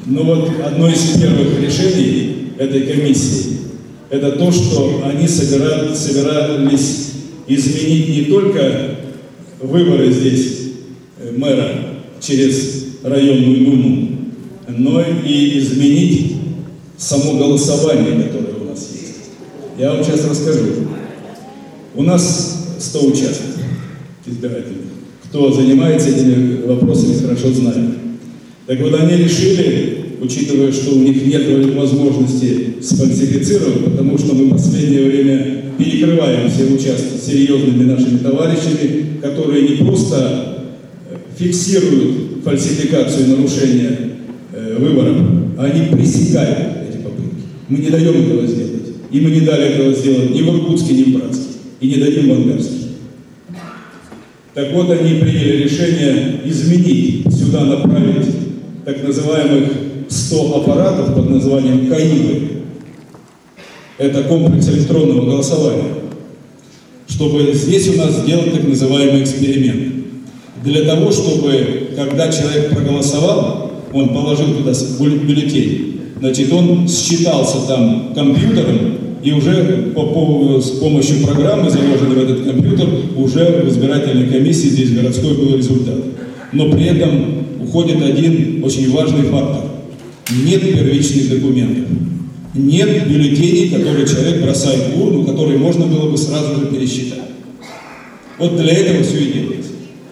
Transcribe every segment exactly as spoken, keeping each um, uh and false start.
Но вот одно из первых решений этой комиссии – это то, что они собирали, собирались изменить не только выборы здесь мэра через районную думу, но и изменить само голосование, которое у нас есть. Я вам сейчас расскажу. У нас сто участков избирательных. Кто занимается этими вопросами, хорошо знает. Так вот, они решили, учитывая, что у них нет возможности сфальсифицировать, потому что мы в последнее время перекрываем все участки серьезными нашими товарищами, которые не просто фиксируют фальсификацию и нарушение э, выборов, а они пресекают эти попытки. Мы не даем этого сделать. И мы не дали этого сделать ни в Иркутске, ни в Братске. И не дадим в Ангарске. Так вот, они приняли решение изменить, сюда направить так называемых сто аппаратов под названием КАИБы. Это комплекс электронного голосования. Чтобы здесь у нас сделать так называемый эксперимент. Для того, чтобы, когда человек проголосовал, он положил туда бюллетень, значит, он считался там компьютером, и уже по, по, с помощью программы, заложенной в этот компьютер, уже в избирательной комиссии здесь городской был результат. Но при этом уходит один очень важный фактор. Нет первичных документов. Нет бюллетеней, которые человек бросает в урну, которые можно было бы сразу же пересчитать. Вот для этого все и делается.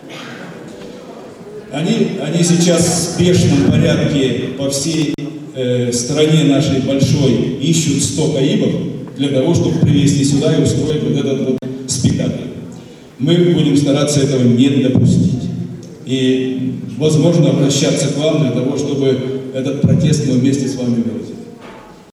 Они, они сейчас в спешном порядке по всей э, стране нашей большой ищут сто КАИБов для того, чтобы привезти сюда и устроить вот этот вот спектакль. Мы будем стараться этого не допустить. И, возможно, обращаться к вам для того, чтобы этот протест мы вместе с вами вели.